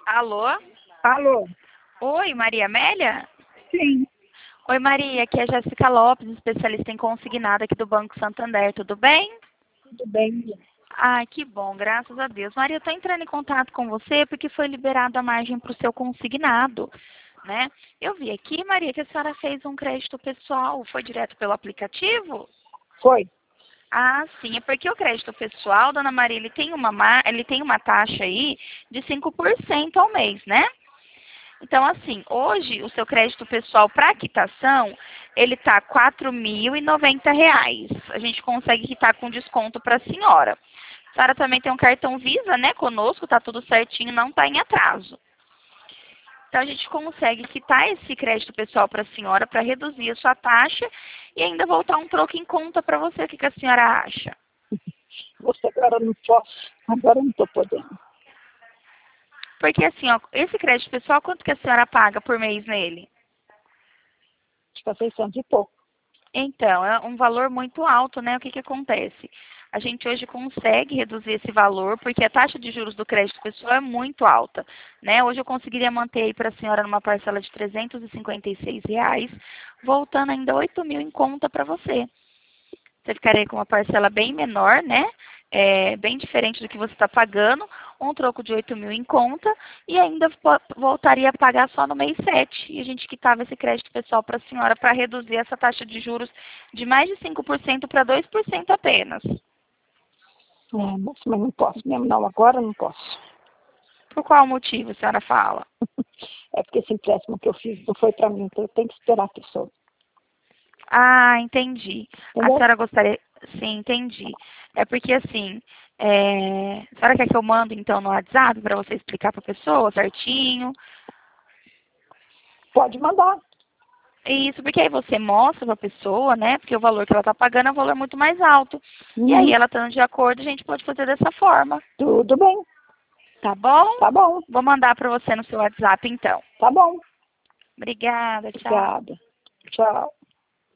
Alô? Alô? Oi, Maria Amélia? Sim, Oi, Maria, aqui é a Jéssica Lopes, especialista em consignado aqui do Banco Santander, tudo bem? tudo bem. Ah, que bom, graças a Deus. Maria, eu estou entrando em contato com você porque foi liberada a margem para o seu consignado, né? Eu vi aqui, Maria, que a senhora fez um crédito pessoal, foi direto pelo aplicativo? Foi. Ah, sim, é porque o crédito pessoal, dona Maria, ele tem uma taxa aí de 5% ao mês, né? Então, assim, hoje o seu crédito pessoal para quitação, ele está R$ 4.090. A gente consegue quitar com desconto para a senhora. A senhora também tem um cartão Visa, né, conosco, tá tudo certinho, não está em atraso. Então, a gente consegue quitar esse crédito pessoal para a senhora para reduzir a sua taxa e ainda voltar um troco em conta para você. O que a senhora acha? Você agora não posso. Agora eu não estou podendo. Porque, assim, ó, esse crédito pessoal, quanto que a senhora paga por mês nele? Acho que é 600 e pouco. Então, é um valor muito alto, né? O que acontece? A gente hoje consegue reduzir esse valor porque a taxa de juros do crédito pessoal é muito alta, né? Hoje eu conseguiria manter aí para a senhora numa parcela de R$ 356, voltando ainda 8.000 em conta para você. Você ficaria com uma parcela bem menor, né? Bem diferente do que você está pagando, um troco de 8.000 em conta e ainda voltaria a pagar só no mês 7. E a gente quitava esse crédito pessoal para a senhora para reduzir essa taxa de juros de mais de 5% para 2% apenas. Mas não posso mesmo, não. Agora eu não posso. Por qual motivo a senhora fala? É porque esse empréstimo que eu fiz não foi para mim, então eu tenho que esperar a pessoa. Ah, entendi. A Entendeu? senhora gostaria. Sim, entendi. É porque assim, a senhora quer que eu mando então no WhatsApp para você explicar para a pessoa certinho? Pode mandar. Isso, porque aí você mostra para a pessoa, né? Porque o valor que ela está pagando é um valor muito mais alto. E aí, Uhum. ela estando de acordo, a gente pode fazer dessa forma. Tudo bem. Tá bom? Tá bom. Vou mandar para você no seu WhatsApp, então. Tá bom. Obrigada, tchau. Obrigada. Tchau.